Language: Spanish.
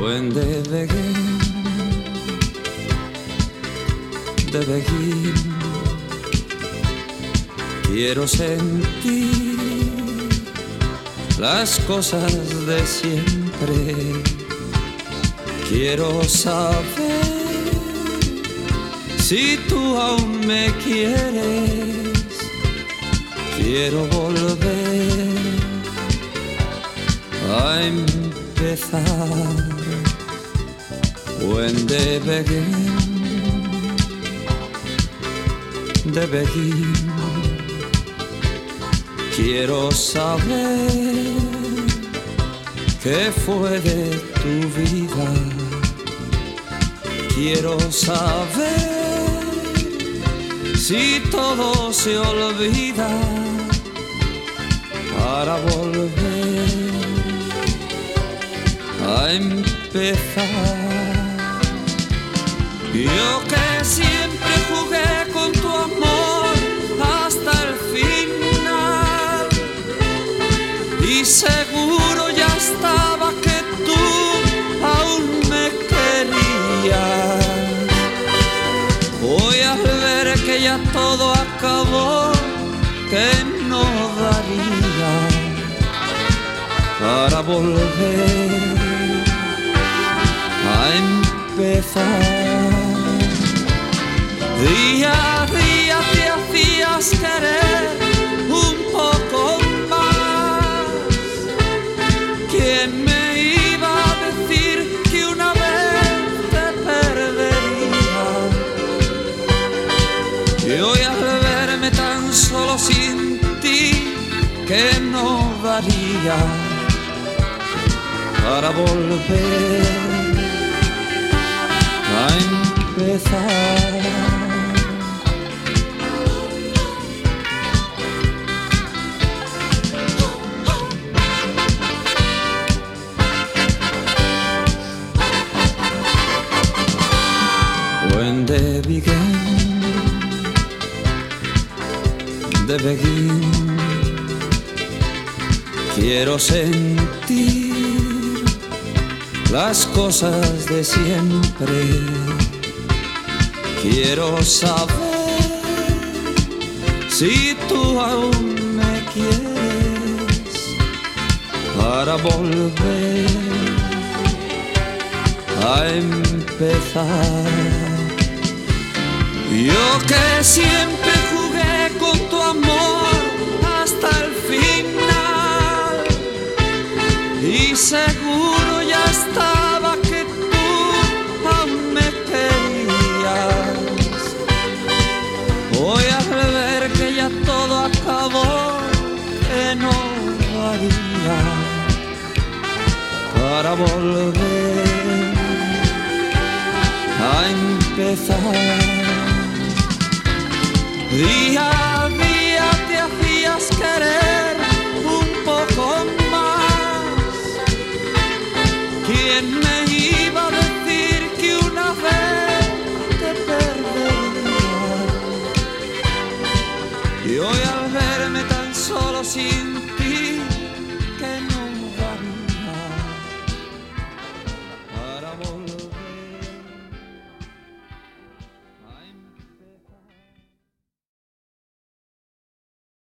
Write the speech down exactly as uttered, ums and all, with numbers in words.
When the begin, the begin, quiero sentir las cosas de siempre. Quiero saber si tú aún me quieres. Quiero volver a empezar. When the begin, the begin, quiero saber qué fue de tu vida. Quiero saber si todo se olvida para volver a empezar. Yo que siempre jugué con tu amor hasta el final y seguro ya estaba que tú aún me querías. Hoy al ver que ya todo acabó, que no daría para volver a empezar. Día a día te hacías querer un poco más. ¿Quién me iba a decir que una vez te perdería? Y hoy al verme tan solo sin ti, que no daría para volver a empezar. When the begin, the begin, quiero sentir las cosas de siempre. Quiero saber si tú aún me quieres para volver a empezar. Yo que siempre jugué con tu amor hasta el final y seguro ya estaba que tú aún me querías. Hoy al ver que ya todo acabó, que no daría para volver a empezar. Día a día te hacías querer